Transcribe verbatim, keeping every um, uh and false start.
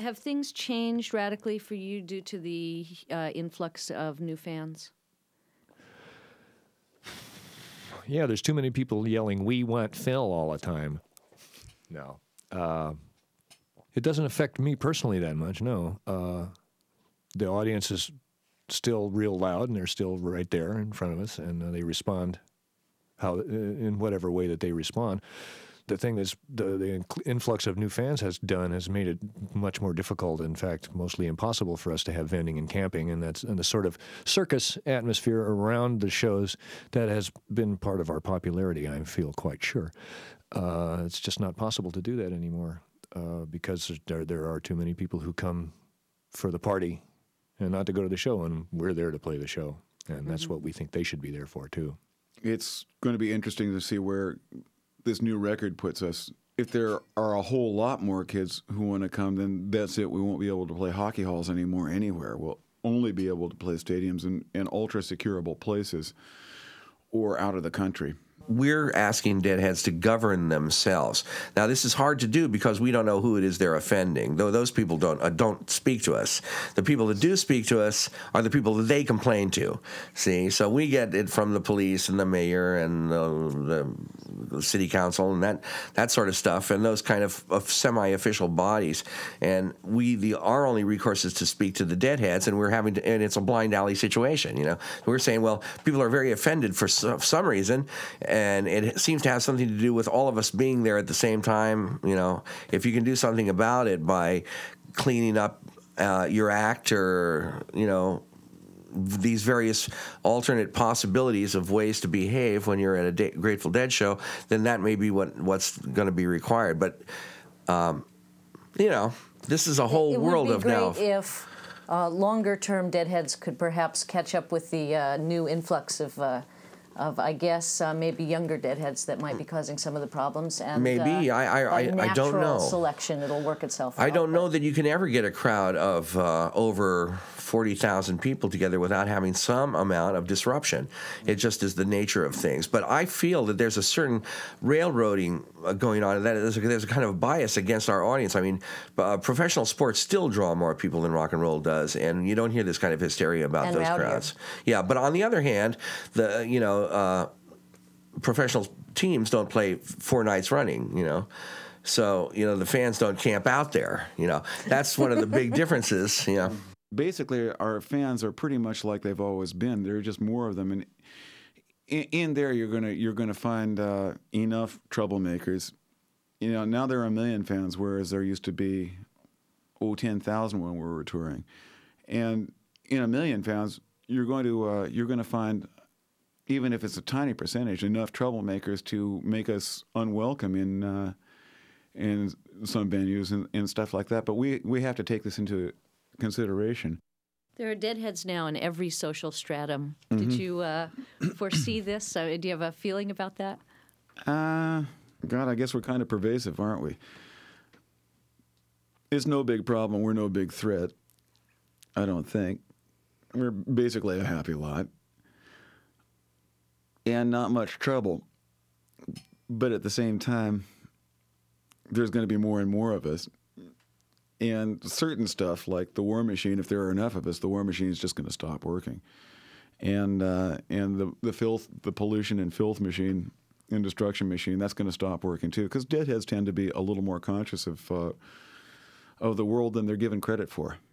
have things changed radically for you due to the uh, influx of new fans? Yeah, there's too many people yelling, "We want Phil" all the time. No. Uh, it doesn't affect me personally that much, no. Uh, the audience is still real loud, and they're still right there in front of us, and uh, they respond how in whatever way that they respond. The thing that's the, the influx of new fans has done has made it much more difficult, in fact, mostly impossible for us to have vending and camping, and that's and the sort of circus atmosphere around the shows that has been part of our popularity, I feel quite sure. Uh, it's just not possible to do that anymore uh, because there, there are too many people who come for the party and not to go to the show, and we're there to play the show, and mm-hmm. that's what we think they should be there for, too. It's going to be interesting to see where this new record puts us. If there are a whole lot more kids who want to come, then that's it. We won't be able to play hockey halls anymore anywhere. We'll only be able to play stadiums in, in ultra-securable places or out of the country. We're asking Deadheads to govern themselves. Now, this is hard to do because we don't know who it is they're offending, though those people don't uh, don't speak to us. The people that do speak to us are the people that they complain to, see? So we get it from the police and the mayor and uh, the, the city council and that that sort of stuff and those kind of, of semi-official bodies. And we the our only recourse is to speak to the Deadheads, and we're having to, and it's a blind alley situation, you know? We're saying, well, people are very offended for so, some reason, and it seems to have something to do with all of us being there at the same time. You know, if you can do something about it by cleaning up uh, your act or, you know, these various alternate possibilities of ways to behave when you're at a De- Grateful Dead show, then that may be what, what's going to be required. But, um, you know, this is a whole it world would be of great now. If uh, longer-term Deadheads could perhaps catch up with the uh, new influx of uh, of, I guess, uh, maybe younger Deadheads that might be causing some of the problems. And, maybe. Uh, I, I, I, I don't know. Natural selection, it'll work itself out. I don't know that you can ever get a crowd of uh, over forty thousand people together without having some amount of disruption. It just is the nature of things. But I feel that there's a certain railroading uh, going on, and that there's a, there's a kind of bias against our audience. I mean, uh, professional sports still draw more people than rock and roll does, and you don't hear this kind of hysteria about and those rowdier. crowds. Yeah, but on the other hand, the you know. Uh, professional teams don't play four nights running, you know. So, you know, the fans don't camp out there, you know. That's one of the big differences, you know. Basically, our fans are pretty much like they've always been. There are just more of them. And in, in there, you're going to you're gonna find uh, enough troublemakers. You know, now there are a million fans, whereas there used to be, oh, ten thousand when we were touring. And in a million fans, you're going to uh, you're going to find, even if it's a tiny percentage, enough troublemakers to make us unwelcome in uh, in some venues and, and stuff like that. But we, we have to take this into consideration. There are Deadheads now in every social stratum. Mm-hmm. Did you uh, foresee this? Uh, do you have a feeling about that? Uh, God, I guess we're kind of pervasive, aren't we? It's no big problem. We're no big threat, I don't think. We're basically a happy lot. And not much trouble. But at the same time, there's going to be more and more of us. And certain stuff, like the War Machine, if there are enough of us, the War Machine is just going to stop working. And uh, and the, the filth, the pollution and filth machine and destruction machine, that's going to stop working too. Because Deadheads tend to be a little more conscious of, uh, of the world than they're given credit for.